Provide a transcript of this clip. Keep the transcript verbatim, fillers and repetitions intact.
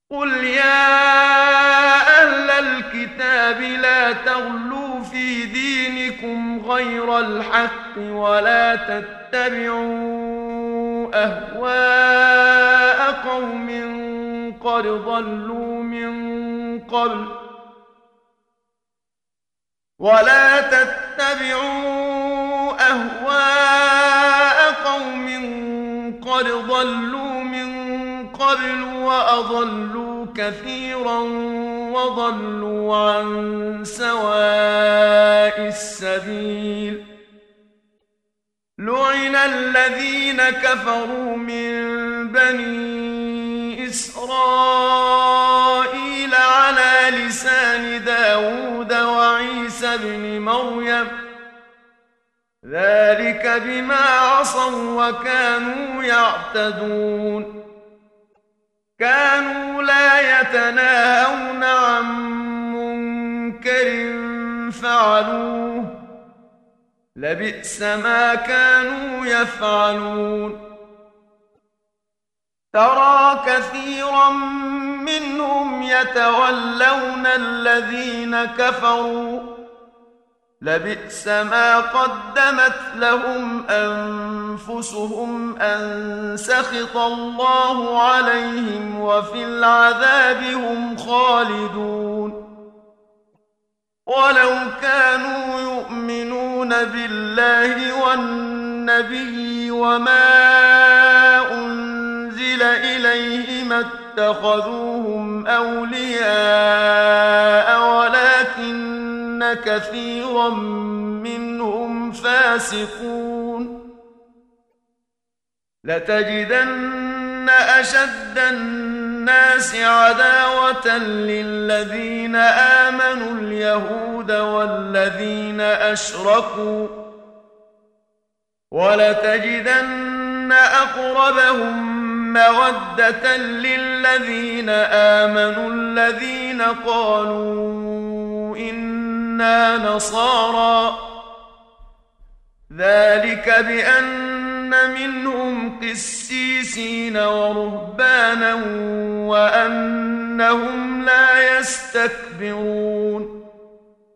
قل يا أهل الكتاب لا تغلوا في دينكم غير الحق ولا تتبعوا أهواء قوم قد ضلوا من قبل ولا تتبعوا أهواء قوم قد ضلوا من قبل وأضلوا كثيرا وضلوا عن سواء السبيل لعن الذين كفروا من بني إسرائيل على لسان داود وعيسى بن مريم ذلك بما عصوا وكانوا يعتدون كانوا لا يتناهون عن منكر فعلوه لبئس ما كانوا يفعلون ترى كثيرا منهم يتولون الذين كفروا لبئس ما قدمت لهم أنفسهم أن سخط الله عليهم وفي العذاب هم خالدون ولو كانوا يؤمنون بالله والنبي وما أنزل إليه ما اتخذوهم أولياء ولكن كثيرا منهم فاسقون لتجدن أشد الناس عداوة للذين آمنوا اليهود والذين أشركوا ولتجدن أقربهم مودة للذين آمنوا الذين قالوا إنا نصارى ذلك بأن منهم قسيسين ورهبانا وأنهم لا يستكبرون